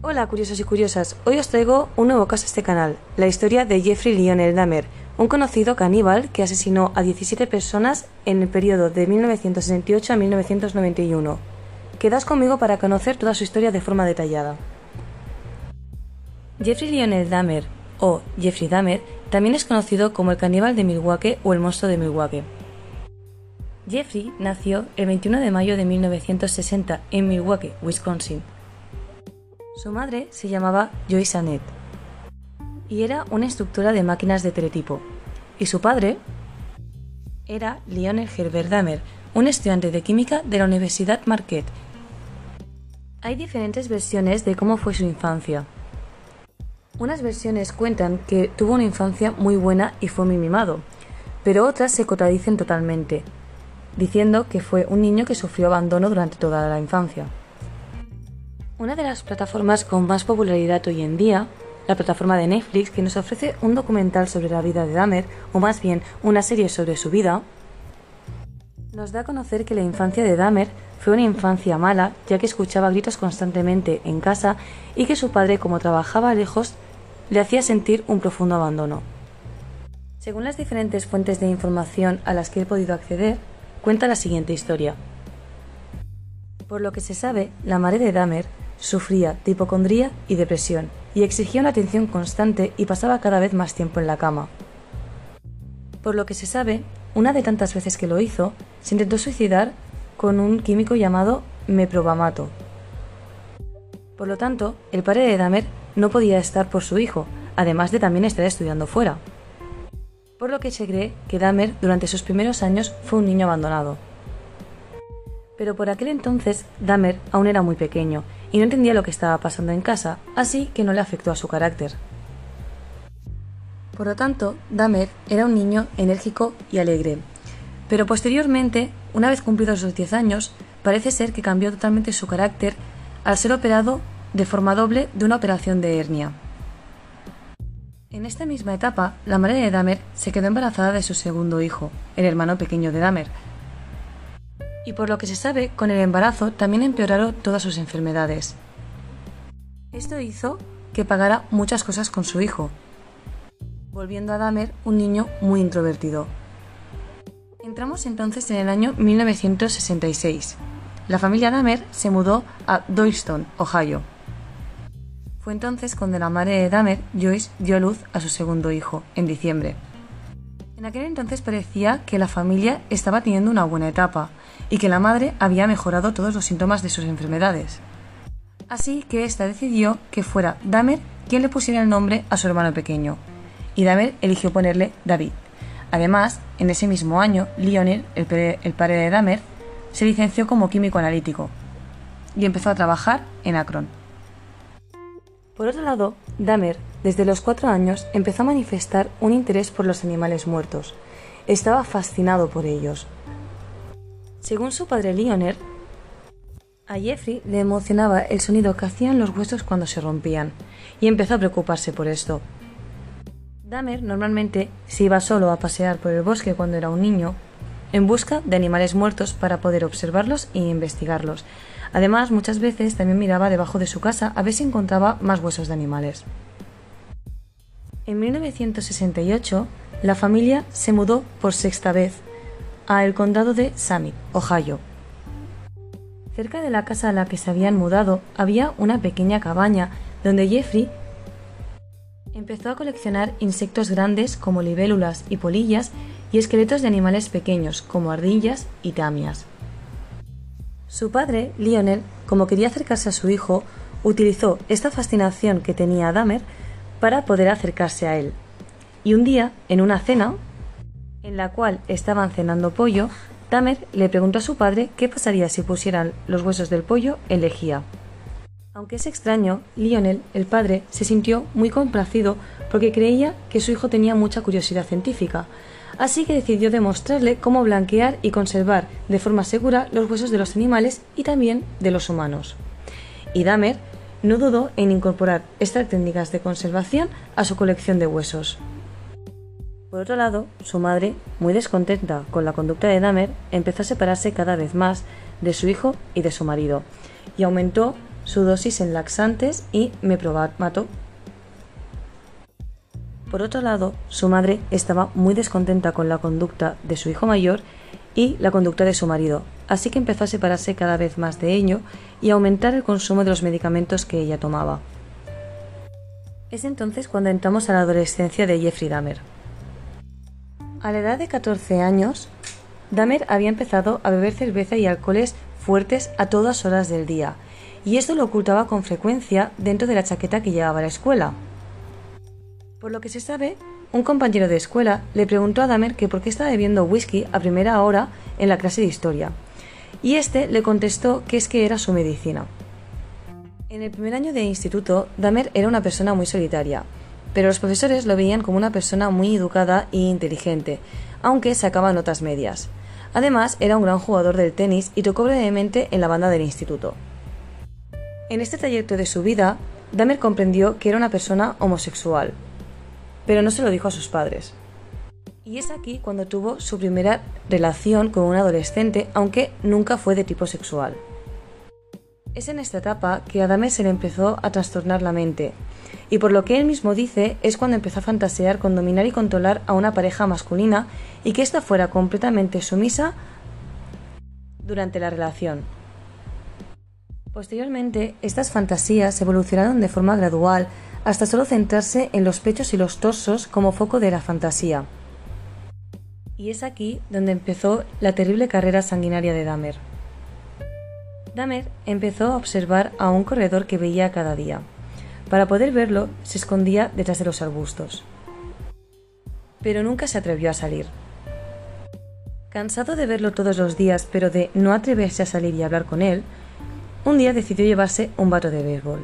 Hola curiosos y curiosas, hoy os traigo un nuevo caso a este canal, la historia de Jeffrey Lionel Dahmer, un conocido caníbal que asesinó a 17 personas en el periodo de 1968 a 1991. Quedaos conmigo para conocer toda su historia de forma detallada. Jeffrey Lionel Dahmer, o Jeffrey Dahmer, también es conocido como el caníbal de Milwaukee o el monstruo de Milwaukee. Jeffrey nació el 21 de mayo de 1960 en Milwaukee, Wisconsin. Su madre se llamaba Joyce Annette y era una instructora de máquinas de teletipo, y su padre era Lionel Herbert Dahmer, un estudiante de química de la Universidad Marquette. Hay diferentes versiones de cómo fue su infancia. Unas versiones cuentan que tuvo una infancia muy buena y fue muy mimado, pero otras se contradicen totalmente, diciendo que fue un niño que sufrió abandono durante toda la infancia. Una de las plataformas con más popularidad hoy en día, la plataforma de Netflix, que nos ofrece un documental sobre la vida de Dahmer, o más bien una serie sobre su vida, nos da a conocer que la infancia de Dahmer fue una infancia mala, ya que escuchaba gritos constantemente en casa y que su padre, como trabajaba lejos, le hacía sentir un profundo abandono. Según las diferentes fuentes de información a las que he podido acceder, cuenta la siguiente historia. Por lo que se sabe, la madre de Dahmer sufría de hipocondría y depresión, y exigía una atención constante y pasaba cada vez más tiempo en la cama. Por lo que se sabe, una de tantas veces que lo hizo, se intentó suicidar con un químico llamado meprobamato. Por lo tanto, el padre de Dahmer no podía estar por su hijo, además de también estar estudiando fuera. Por lo que se cree que Dahmer durante sus primeros años fue un niño abandonado. Pero por aquel entonces Dahmer aún era muy pequeño y no entendía lo que estaba pasando en casa, así que no le afectó a su carácter. Por lo tanto, Dahmer era un niño enérgico y alegre. Pero posteriormente, una vez cumplidos los 10 años, parece ser que cambió totalmente su carácter al ser operado de forma doble de una operación de hernia. En esta misma etapa, la madre de Dahmer se quedó embarazada de su segundo hijo, el hermano pequeño de Dahmer. Y por lo que se sabe, con el embarazo también empeoraron todas sus enfermedades. Esto hizo que pagara muchas cosas con su hijo, volviendo a Dahmer un niño muy introvertido. Entramos entonces en el año 1966. La familia Dahmer se mudó a Doylestown, Ohio. Fue entonces cuando la madre de Dahmer, Joyce, dio a luz a su segundo hijo, en diciembre. En aquel entonces parecía que la familia estaba teniendo una buena etapa y que la madre había mejorado todos los síntomas de sus enfermedades. Así que ésta decidió que fuera Dahmer quien le pusiera el nombre a su hermano pequeño, y Dahmer eligió ponerle David. Además, en ese mismo año, Lionel, el padre de Dahmer, se licenció como químico analítico y empezó a trabajar en Akron. Por otro lado, Dahmer, desde los 4 años, empezó a manifestar un interés por los animales muertos. Estaba fascinado por ellos. Según su padre Lionel, a Jeffrey le emocionaba el sonido que hacían los huesos cuando se rompían, y empezó a preocuparse por esto. Dahmer normalmente se iba solo a pasear por el bosque cuando era un niño, en busca de animales muertos para poder observarlos e investigarlos. Además, muchas veces también miraba debajo de su casa a ver si encontraba más huesos de animales. En 1968, la familia se mudó por sexta vez al condado de Summit, Ohio. Cerca de la casa a la que se habían mudado había una pequeña cabaña donde Jeffrey empezó a coleccionar insectos grandes como libélulas y polillas y esqueletos de animales pequeños como ardillas y tamias. Su padre, Lionel, como quería acercarse a su hijo, utilizó esta fascinación que tenía Dahmer para poder acercarse a él. Y un día, en una cena, en la cual estaban cenando pollo, Dahmer le preguntó a su padre qué pasaría si pusieran los huesos del pollo en lejía. Aunque es extraño, Lionel, el padre, se sintió muy complacido porque creía que su hijo tenía mucha curiosidad científica, así que decidió demostrarle cómo blanquear y conservar de forma segura los huesos de los animales y también de los humanos. Y Dahmer no dudó en incorporar estas técnicas de conservación a su colección de huesos. Por otro lado, su madre, muy descontenta con la conducta de Dahmer, empezó a separarse cada vez más de su hijo y de su marido, y aumentó su dosis en laxantes y mepromato. Por otro lado, su madre estaba muy descontenta con la conducta de su hijo mayor y la conducta de su marido, así que empezó a separarse cada vez más de ello y a aumentar el consumo de los medicamentos que ella tomaba. Es entonces cuando entramos a la adolescencia de Jeffrey Dahmer. A la edad de 14 años, Dahmer había empezado a beber cerveza y alcoholes fuertes a todas horas del día, y esto lo ocultaba con frecuencia dentro de la chaqueta que llevaba a la escuela. Por lo que se sabe, un compañero de escuela le preguntó a Dahmer que por qué estaba bebiendo whisky a primera hora en la clase de historia, y este le contestó que es que era su medicina. En el primer año de instituto, Dahmer era una persona muy solitaria, pero los profesores lo veían como una persona muy educada e inteligente, aunque sacaba notas medias. Además, era un gran jugador del tenis y tocó brevemente en la banda del instituto. En este trayecto de su vida, Dahmer comprendió que era una persona homosexual, pero no se lo dijo a sus padres. Y es aquí cuando tuvo su primera relación con un adolescente, aunque nunca fue de tipo sexual. Es en esta etapa que a Dahmer se le empezó a trastornar la mente, y por lo que él mismo dice es cuando empezó a fantasear con dominar y controlar a una pareja masculina y que ésta fuera completamente sumisa durante la relación. Posteriormente, estas fantasías evolucionaron de forma gradual hasta solo centrarse en los pechos y los torsos como foco de la fantasía. Y es aquí donde empezó la terrible carrera sanguinaria de Dahmer. Dahmer empezó a observar a un corredor que veía cada día. Para poder verlo, se escondía detrás de los arbustos. Pero nunca se atrevió a salir. Cansado de verlo todos los días, pero de no atreverse a salir y hablar con él, un día decidió llevarse un bato de béisbol.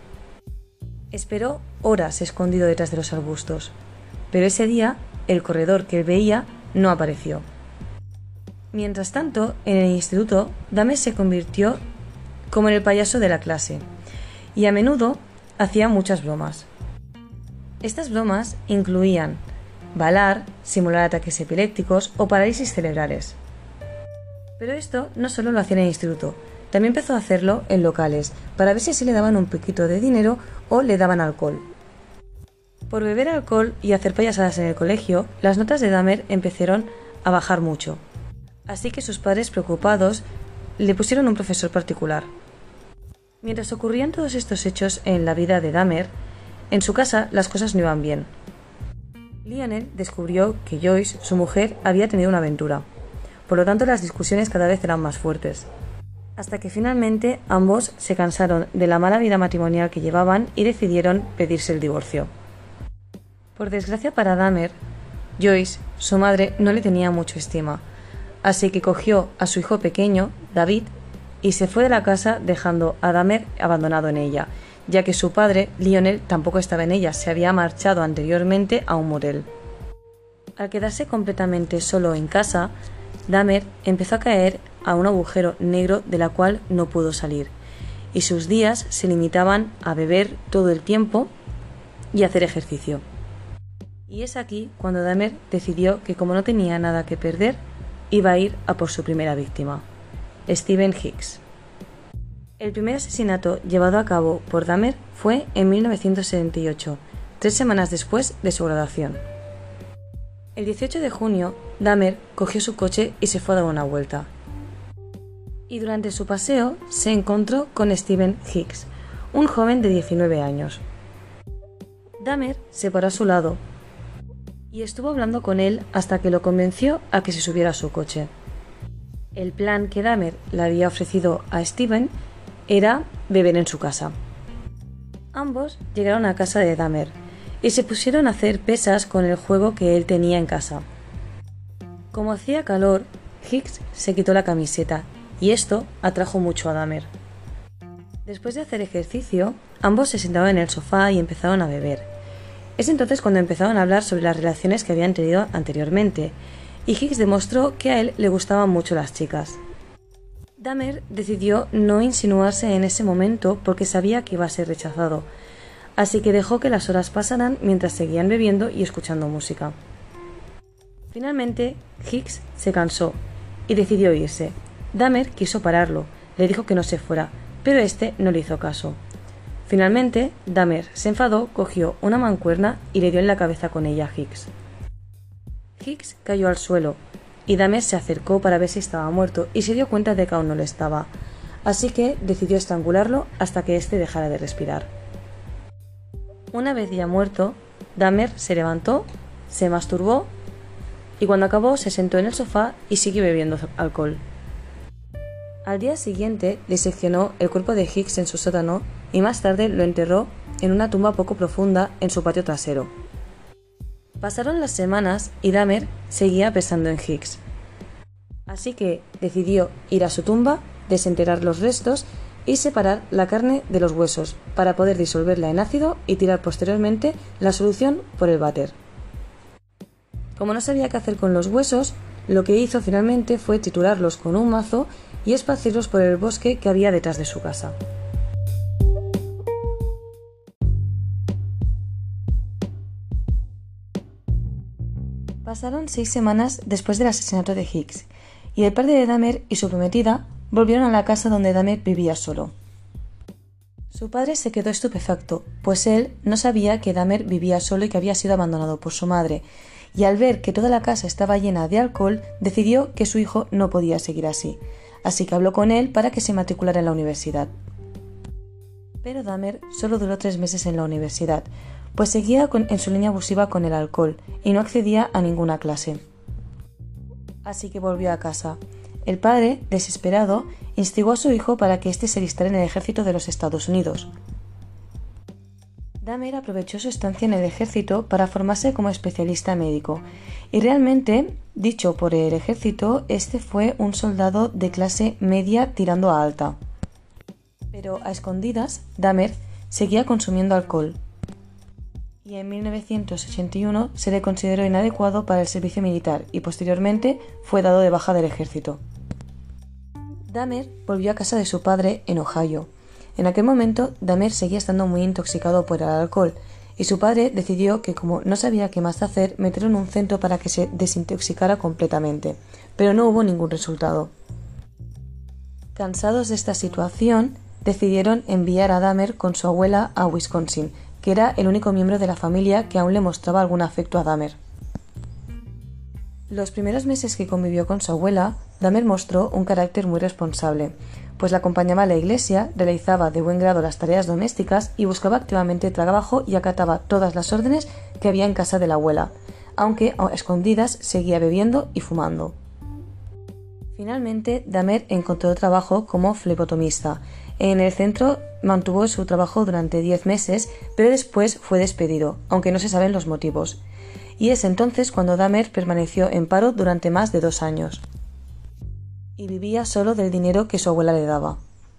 Esperó horas escondido detrás de los arbustos, pero ese día el corredor que él veía no apareció. Mientras tanto, en el instituto, Dahmer se convirtió como en el payaso de la clase, y a menudo hacía muchas bromas. Estas bromas incluían balar, simular ataques epilépticos o parálisis cerebrales. Pero esto no solo lo hacía en el instituto, también empezó a hacerlo en locales, para ver si así le daban un poquito de dinero o le daban alcohol. Por beber alcohol y hacer payasadas en el colegio, las notas de Dahmer empezaron a bajar mucho. Así que sus padres, preocupados, le pusieron un profesor particular. Mientras ocurrían todos estos hechos en la vida de Dahmer, en su casa las cosas no iban bien. Lionel descubrió que Joyce, su mujer, había tenido una aventura. Por lo tanto, las discusiones cada vez eran más fuertes. Hasta que finalmente ambos se cansaron de la mala vida matrimonial que llevaban y decidieron pedirse el divorcio. Por desgracia para Dahmer, Joyce, su madre, no le tenía mucha estima, así que cogió a su hijo pequeño, David, y se fue de la casa dejando a Dahmer abandonado en ella, ya que su padre, Lionel, tampoco estaba en ella, se había marchado anteriormente a un motel. Al quedarse completamente solo en casa, Dahmer empezó a caer a un agujero negro de la cual no pudo salir, y sus días se limitaban a beber todo el tiempo y hacer ejercicio. Y es aquí cuando Dahmer decidió que como no tenía nada que perder, iba a ir a por su primera víctima, Stephen Hicks. El primer asesinato llevado a cabo por Dahmer fue en 1978, 3 semanas después de su graduación. El 18 de junio, Dahmer cogió su coche y se fue a dar una vuelta. Y durante su paseo se encontró con Stephen Hicks, un joven de 19 años. Dahmer se paró a su lado y estuvo hablando con él hasta que lo convenció a que se subiera a su coche. El plan que Dahmer le había ofrecido a Stephen era beber en su casa. Ambos llegaron a casa de Dahmer y se pusieron a hacer pesas con el juego que él tenía en casa. Como hacía calor, Hicks se quitó la camiseta y esto atrajo mucho a Dahmer. Después de hacer ejercicio, ambos se sentaron en el sofá y empezaron a beber. Es entonces cuando empezaron a hablar sobre las relaciones que habían tenido anteriormente, y Hicks demostró que a él le gustaban mucho las chicas. Dahmer decidió no insinuarse en ese momento porque sabía que iba a ser rechazado, así que dejó que las horas pasaran mientras seguían bebiendo y escuchando música. Finalmente, Hicks se cansó y decidió irse. Dahmer quiso pararlo, le dijo que no se fuera, pero este no le hizo caso. Finalmente, Dahmer se enfadó, cogió una mancuerna y le dio en la cabeza con ella a Hicks. Hicks cayó al suelo y Dahmer se acercó para ver si estaba muerto y se dio cuenta de que aún no lo estaba, así que decidió estrangularlo hasta que éste dejara de respirar. Una vez ya muerto, Dahmer se levantó, se masturbó y cuando acabó se sentó en el sofá y siguió bebiendo alcohol. Al día siguiente diseccionó el cuerpo de Hicks en su sótano y más tarde lo enterró en una tumba poco profunda en su patio trasero. Pasaron las semanas y Dahmer seguía pensando en Hicks. Así que decidió ir a su tumba, desenterrar los restos y separar la carne de los huesos para poder disolverla en ácido y tirar posteriormente la solución por el váter. Como no sabía qué hacer con los huesos, lo que hizo finalmente fue triturarlos con un mazo y esparcirlos por el bosque que había detrás de su casa. Pasaron 6 semanas después del asesinato de Hicks, y el padre de Dahmer y su prometida volvieron a la casa donde Dahmer vivía solo. Su padre se quedó estupefacto, pues él no sabía que Dahmer vivía solo y que había sido abandonado por su madre, y al ver que toda la casa estaba llena de alcohol, decidió que su hijo no podía seguir así que habló con él para que se matriculara en la universidad. Pero Dahmer solo duró 3 meses en la universidad, pues seguía en su línea abusiva con el alcohol y no accedía a ninguna clase. Así que volvió a casa. El padre, desesperado, instigó a su hijo para que éste se alistara en el ejército de los Estados Unidos. Dahmer aprovechó su estancia en el ejército para formarse como especialista médico, y realmente, dicho por el ejército, este fue un soldado de clase media tirando a alta. Pero a escondidas, Dahmer seguía consumiendo alcohol, y en 1981 se le consideró inadecuado para el servicio militar y posteriormente fue dado de baja del ejército. Dahmer volvió a casa de su padre en Ohio. En aquel momento, Dahmer seguía estando muy intoxicado por el alcohol y su padre decidió que, como no sabía qué más hacer, meterlo en un centro para que se desintoxicara completamente, pero no hubo ningún resultado. Cansados de esta situación, decidieron enviar a Dahmer con su abuela a Wisconsin, que era el único miembro de la familia que aún le mostraba algún afecto a Dahmer. Los primeros meses que convivió con su abuela, Dahmer mostró un carácter muy responsable, pues la acompañaba a la iglesia, realizaba de buen grado las tareas domésticas y buscaba activamente trabajo y acataba todas las órdenes que había en casa de la abuela, aunque a escondidas seguía bebiendo y fumando. Finalmente, Dahmer encontró trabajo como flebotomista. En el centro mantuvo su trabajo durante 10 meses, pero después fue despedido, aunque no se saben los motivos. Y es entonces cuando Dahmer permaneció en paro durante más de 2 años. Y vivía solo del dinero que su abuela le daba.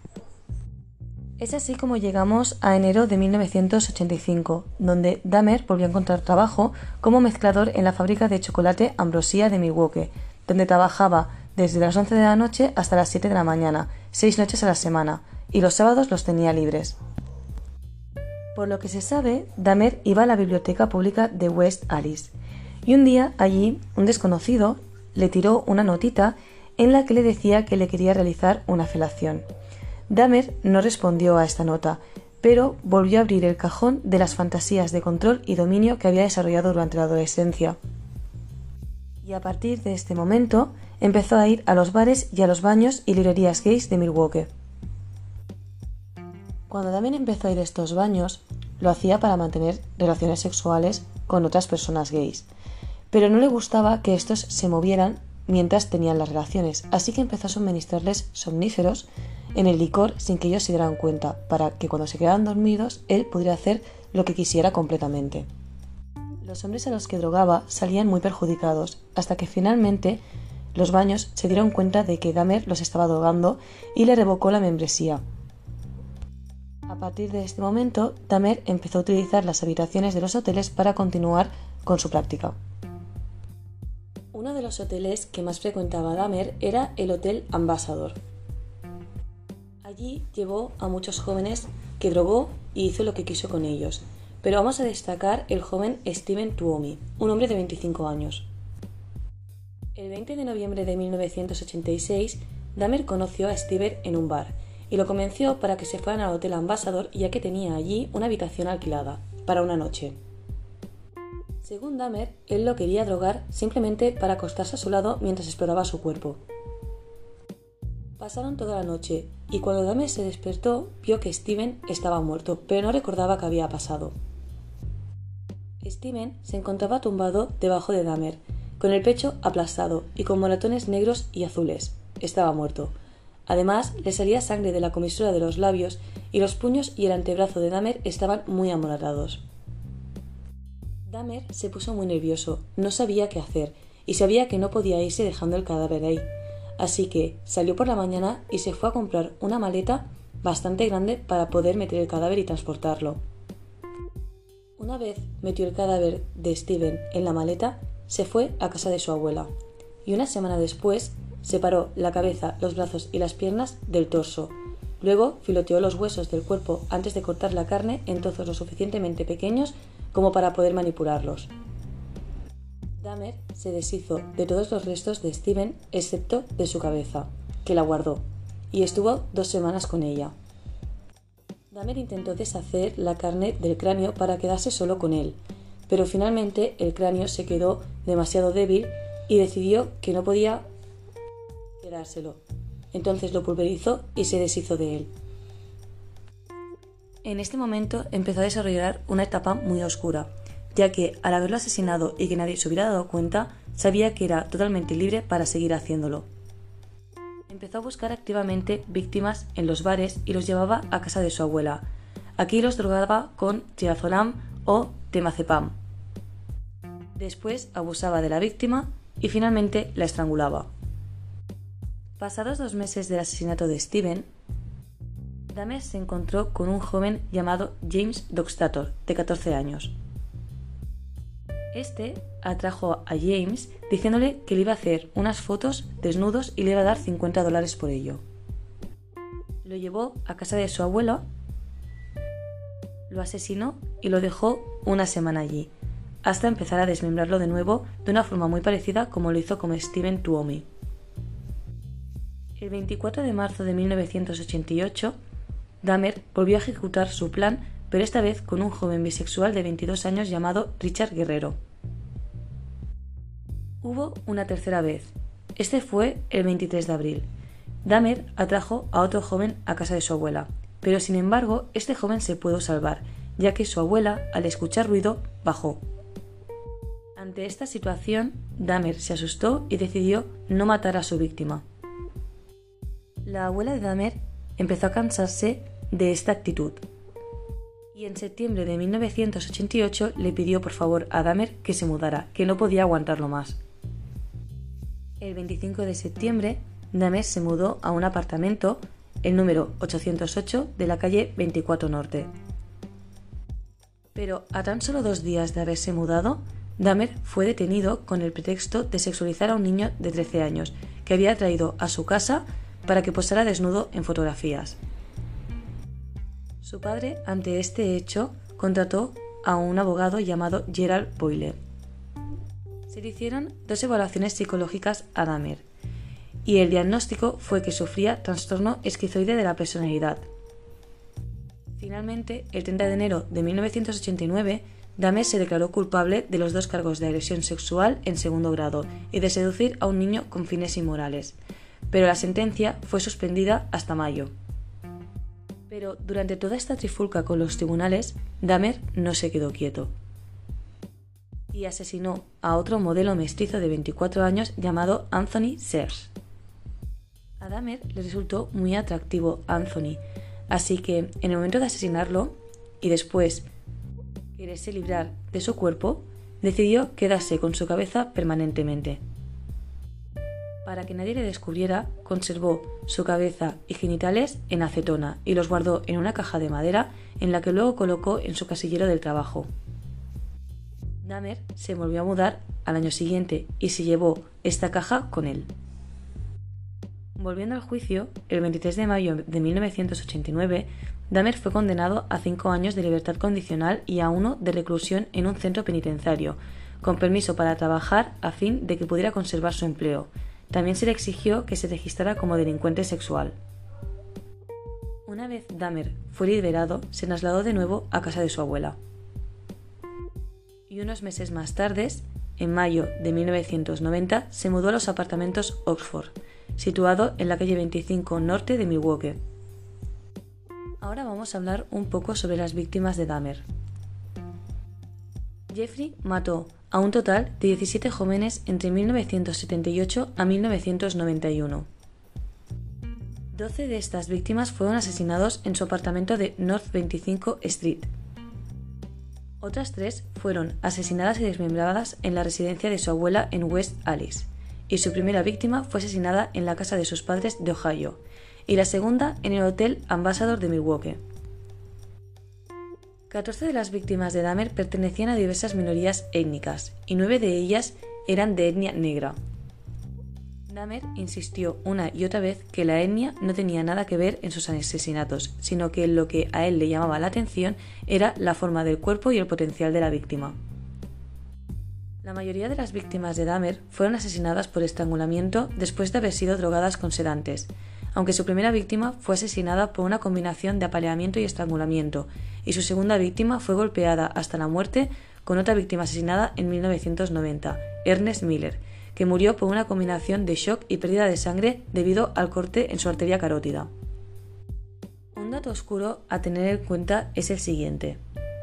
Es así como llegamos a enero de 1985, donde Dahmer volvió a encontrar trabajo como mezclador en la fábrica de chocolate Ambrosia de Milwaukee, donde trabajaba desde las 11 de la noche hasta las 7 de la mañana, 6 noches a la semana, y los sábados los tenía libres. Por lo que se sabe, Dahmer iba a la biblioteca pública de West Alice, y un día allí un desconocido le tiró una notita en la que le decía que le quería realizar una felación. Dahmer no respondió a esta nota, pero volvió a abrir el cajón de las fantasías de control y dominio que había desarrollado durante la adolescencia. Y a partir de este momento empezó a ir a los bares y a los baños y librerías gays de Milwaukee. Cuando Dahmer empezó a ir a estos baños, lo hacía para mantener relaciones sexuales con otras personas gays, pero no le gustaba que estos se movieran mientras tenían las relaciones, así que empezó a suministrarles somníferos en el licor sin que ellos se dieran cuenta, para que cuando se quedaran dormidos él pudiera hacer lo que quisiera completamente. Los hombres a los que drogaba salían muy perjudicados, hasta que finalmente los baños se dieron cuenta de que Dahmer los estaba drogando y le revocó la membresía. A partir de este momento, Dahmer empezó a utilizar las habitaciones de los hoteles para continuar con su práctica. Uno de los hoteles que más frecuentaba Dahmer era el Hotel Ambassador. Allí llevó a muchos jóvenes que drogó y hizo lo que quiso con ellos, pero vamos a destacar el joven Steven Tuomi, un hombre de 25 años. El 20 de noviembre de 1986, Dahmer conoció a Steven en un bar y lo convenció para que se fueran al Hotel Ambassador, ya que tenía allí una habitación alquilada para una noche. Según Dahmer, él lo quería drogar simplemente para acostarse a su lado mientras exploraba su cuerpo. Pasaron toda la noche y cuando Dahmer se despertó vio que Steven estaba muerto, pero no recordaba qué había pasado. Steven se encontraba tumbado debajo de Dahmer, con el pecho aplastado y con moratones negros y azules. Estaba muerto. Además, le salía sangre de la comisura de los labios y los puños y el antebrazo de Dahmer estaban muy amoratados. Dahmer se puso muy nervioso, no sabía qué hacer y sabía que no podía irse dejando el cadáver ahí. Así que salió por la mañana y se fue a comprar una maleta bastante grande para poder meter el cadáver y transportarlo. Una vez metió el cadáver de Steven en la maleta, se fue a casa de su abuela y una semana después separó la cabeza, los brazos y las piernas del torso. Luego filoteó los huesos del cuerpo antes de cortar la carne en trozos lo suficientemente pequeños como para poder manipularlos. Dahmer se deshizo de todos los restos de Steven excepto de su cabeza, que la guardó, y estuvo 2 semanas con ella. Dahmer intentó deshacer la carne del cráneo para quedarse solo con él, pero finalmente el cráneo se quedó demasiado débil y decidió que no podía quedárselo. Entonces lo pulverizó y se deshizo de él. En este momento empezó a desarrollar una etapa muy oscura, ya que al haberlo asesinado y que nadie se hubiera dado cuenta, sabía que era totalmente libre para seguir haciéndolo. Empezó a buscar activamente víctimas en los bares y los llevaba a casa de su abuela. Aquí los drogaba con triazolam o temazepam. Después abusaba de la víctima y finalmente la estrangulaba. Pasados 2 meses del asesinato de Steven, Dahmer se encontró con un joven llamado James Doxtator, de 14 años. Este atrajo a James diciéndole que le iba a hacer unas fotos desnudos y le iba a dar $50 por ello. Lo llevó a casa de su abuelo, lo asesinó y lo dejó una semana allí, hasta empezar a desmembrarlo de nuevo de una forma muy parecida como lo hizo con Steven Tuomi. El 24 de marzo de 1988, Dahmer volvió a ejecutar su plan, pero esta vez con un joven bisexual de 22 años llamado Richard Guerrero. Hubo una tercera vez. Este fue el 23 de abril. Dahmer atrajo a otro joven a casa de su abuela, pero sin embargo este joven se pudo salvar, ya que su abuela, al escuchar ruido, bajó. Ante esta situación, Dahmer se asustó y decidió no matar a su víctima. La abuela de Dahmer empezó a cansarse de esta actitud y en septiembre de 1988 le pidió por favor a Dahmer que se mudara, que no podía aguantarlo más. El 25 de septiembre, Dahmer se mudó a un apartamento, el número 808 de la calle 24 Norte. Pero a tan solo 2 días de haberse mudado, Dahmer fue detenido con el pretexto de sexualizar a un niño de 13 años que había traído a su casa para que posara desnudo en fotografías. Su padre, ante este hecho, contrató a un abogado llamado Gerald Boyle. Se le hicieron 2 evaluaciones psicológicas a Dahmer, y el diagnóstico fue que sufría trastorno esquizoide de la personalidad. Finalmente, el 30 de enero de 1989, Dahmer se declaró culpable de los 2 cargos de agresión sexual en 2º grado y de seducir a un niño con fines inmorales, pero la sentencia fue suspendida hasta mayo. Pero durante toda esta trifulca con los tribunales, Dahmer no se quedó quieto y asesinó a otro modelo mestizo de 24 años llamado Anthony Sears. A Dahmer le resultó muy atractivo Anthony, así que en el momento de asesinarlo y después quererse librar de su cuerpo, decidió quedarse con su cabeza permanentemente. Para que nadie le descubriera, conservó su cabeza y genitales en acetona y los guardó en una caja de madera en la que luego colocó en su casillero del trabajo. Dahmer se volvió a mudar al año siguiente y se llevó esta caja con él. Volviendo al juicio, el 23 de mayo de 1989, Dahmer fue condenado a 5 años de libertad condicional y a 1 de reclusión en un centro penitenciario, con permiso para trabajar a fin de que pudiera conservar su empleo. También se le exigió que se registrara como delincuente sexual. Una vez Dahmer fue liberado, se trasladó de nuevo a casa de su abuela. Y unos meses más tarde, en mayo de 1990, se mudó a los apartamentos Oxford, situado en la calle 25 norte de Milwaukee. Ahora vamos a hablar un poco sobre las víctimas de Dahmer. Jeffrey mató a un total de 17 jóvenes entre 1978 a 1991. 12 de estas víctimas fueron asesinados en su apartamento de North 25 Street. Otras 3 fueron asesinadas y desmembradas en la residencia de su abuela en West Allis, y su primera víctima fue asesinada en la casa de sus padres de Ohio, y la segunda en el Hotel Ambassador de Milwaukee. 14 de las víctimas de Dahmer pertenecían a diversas minorías étnicas, y 9 de ellas eran de etnia negra. Dahmer insistió una y otra vez que la etnia no tenía nada que ver en sus asesinatos, sino que lo que a él le llamaba la atención era la forma del cuerpo y el potencial de la víctima. La mayoría de las víctimas de Dahmer fueron asesinadas por estrangulamiento después de haber sido drogadas con sedantes, aunque su primera víctima fue asesinada por una combinación de apaleamiento y estrangulamiento, y su segunda víctima fue golpeada hasta la muerte con otra víctima asesinada en 1990, Ernest Miller, que murió por una combinación de shock y pérdida de sangre debido al corte en su arteria carótida. Un dato oscuro a tener en cuenta es el siguiente.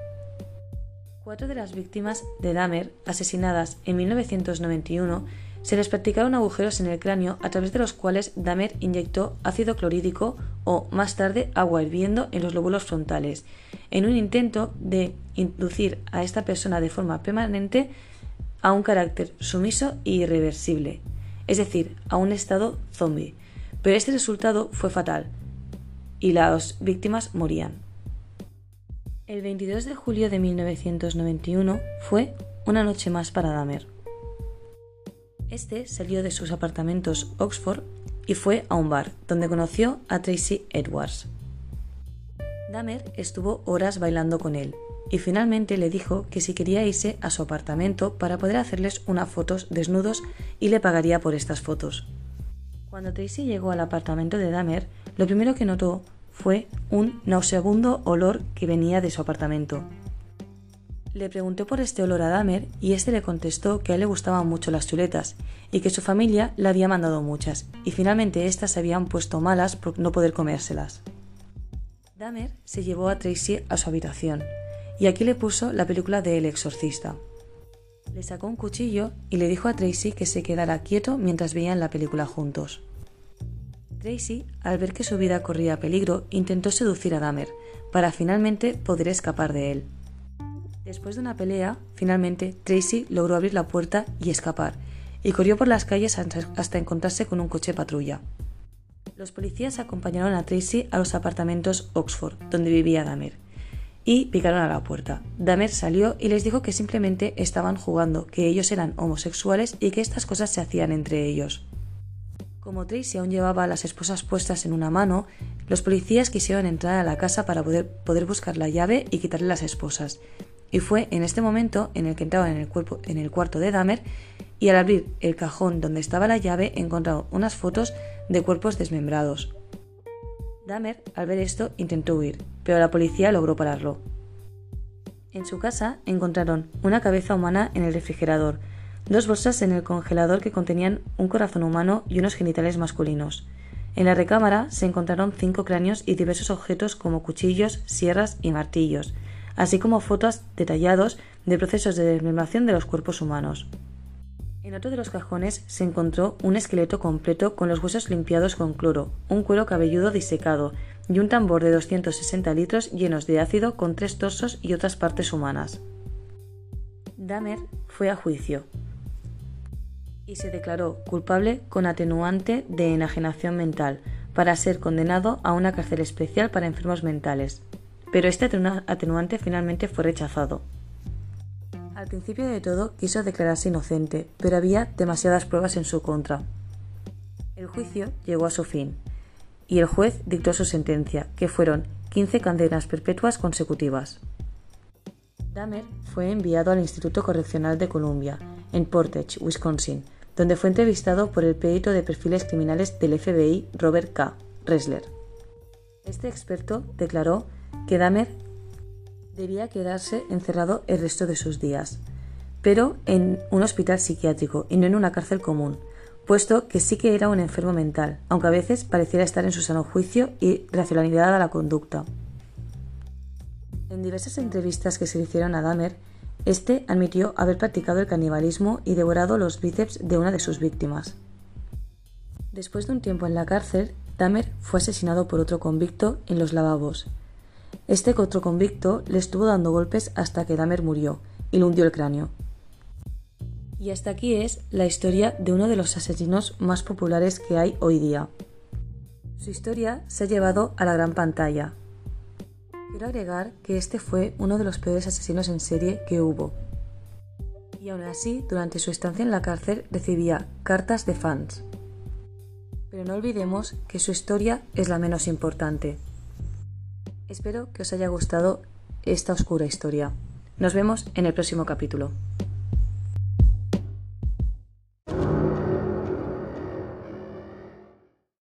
4 de las víctimas de Dahmer, asesinadas en 1991, se les practicaron agujeros en el cráneo a través de los cuales Dahmer inyectó ácido clorhídrico o, más tarde, agua hirviendo en los lóbulos frontales, en un intento de inducir a esta persona de forma permanente a un carácter sumiso e irreversible, es decir, a un estado zombie, pero este resultado fue fatal y las víctimas morían. El 22 de julio de 1991 fue una noche más para Dahmer. Este salió de sus apartamentos Oxford y fue a un bar, donde conoció a Tracy Edwards. Dahmer estuvo horas bailando con él, y finalmente le dijo que si quería irse a su apartamento para poder hacerles unas fotos desnudos y le pagaría por estas fotos. Cuando Tracy llegó al apartamento de Dahmer, lo primero que notó fue un nauseabundo olor que venía de su apartamento. Le preguntó por este olor a Dahmer y este le contestó que a él le gustaban mucho las chuletas y que su familia le había mandado muchas, y finalmente estas se habían puesto malas por no poder comérselas. Dahmer se llevó a Tracy a su habitación, y aquí le puso la película de El Exorcista. Le sacó un cuchillo y le dijo a Tracy que se quedara quieto mientras veían la película juntos. Tracy, al ver que su vida corría peligro, intentó seducir a Dahmer, para finalmente poder escapar de él. Después de una pelea, finalmente Tracy logró abrir la puerta y escapar, y corrió por las calles hasta encontrarse con un coche patrulla. Los policías acompañaron a Tracy a los apartamentos Oxford, donde vivía Dahmer, y picaron a la puerta. Dahmer salió y les dijo que simplemente estaban jugando, que ellos eran homosexuales y que estas cosas se hacían entre ellos. Como Tracy aún llevaba a las esposas puestas en una mano, los policías quisieron entrar a la casa para poder buscar la llave y quitarle las esposas. Y fue en este momento en el que entraron en el cuarto de Dahmer, y al abrir el cajón donde estaba la llave encontraron unas fotos de cuerpos desmembrados. Dahmer, al ver esto, intentó huir, pero la policía logró pararlo. En su casa encontraron una cabeza humana en el refrigerador, 2 bolsas en el congelador que contenían un corazón humano y unos genitales masculinos. En la recámara se encontraron 5 cráneos y diversos objetos como cuchillos, sierras y martillos, así como fotos detallados de procesos de desmembración de los cuerpos humanos. En otro de los cajones se encontró un esqueleto completo con los huesos limpiados con cloro, un cuero cabelludo disecado y un tambor de 260 litros llenos de ácido con 3 torsos y otras partes humanas. Dahmer fue a juicio y se declaró culpable con atenuante de enajenación mental para ser condenado a una cárcel especial para enfermos mentales, pero este atenuante finalmente fue rechazado. Al principio de todo quiso declararse inocente, pero había demasiadas pruebas en su contra. El juicio llegó a su fin, y el juez dictó su sentencia, que fueron 15 condenas perpetuas consecutivas. Dahmer fue enviado al Instituto Correccional de Columbia, en Portage, Wisconsin, donde fue entrevistado por el perito de perfiles criminales del FBI, Robert K. Ressler. Este experto declaró que Dahmer debía quedarse encerrado el resto de sus días, pero en un hospital psiquiátrico y no en una cárcel común, puesto que sí que era un enfermo mental, aunque a veces pareciera estar en su sano juicio y racionalidad a la conducta. En diversas entrevistas que se le hicieron a Dahmer, este admitió haber practicado el canibalismo y devorado los bíceps de una de sus víctimas. Después de un tiempo en la cárcel, Dahmer fue asesinado por otro convicto en los lavabos. Este otro convicto le estuvo dando golpes hasta que Dahmer murió y le hundió el cráneo. Y hasta aquí es la historia de uno de los asesinos más populares que hay hoy día. Su historia se ha llevado a la gran pantalla. Quiero agregar que este fue uno de los peores asesinos en serie que hubo. Y aún así, durante su estancia en la cárcel recibía cartas de fans. Pero no olvidemos que su historia es la menos importante. Espero que os haya gustado esta oscura historia. Nos vemos en el próximo capítulo.